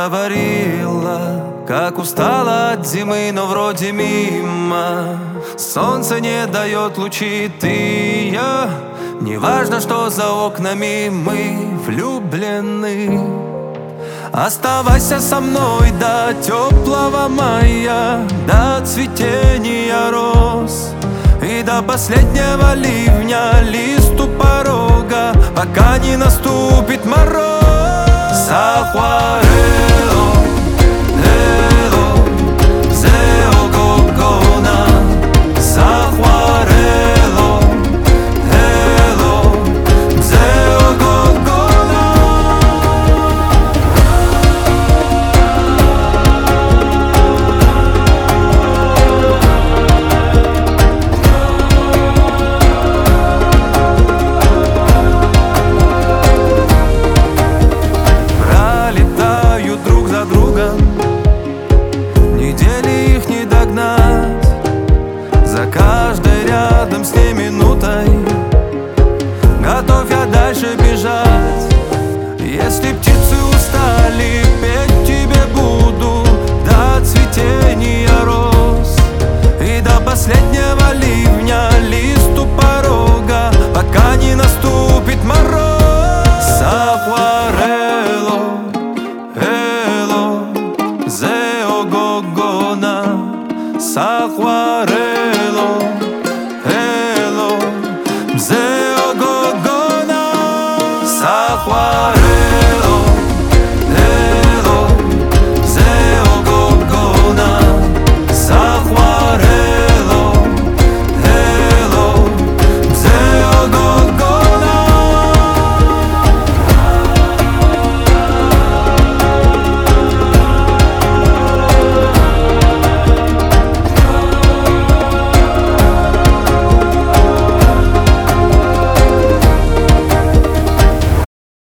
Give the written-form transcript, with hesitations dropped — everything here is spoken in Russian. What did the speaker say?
говорила, как устала от зимы, но вроде мимо. Солнце не дает лучи, ты и я. Неважно, что за окнами, мы влюблены. Оставайся со мной до теплого мая, до цветения роз и до последнего ливня, лист у порога, пока не наступит мороз. Сахуарело, эло, зео кокона. Сахуарело, эло, зео кокона. Пролетают друг за другом, недели их не догнать. За каждой рядом с ними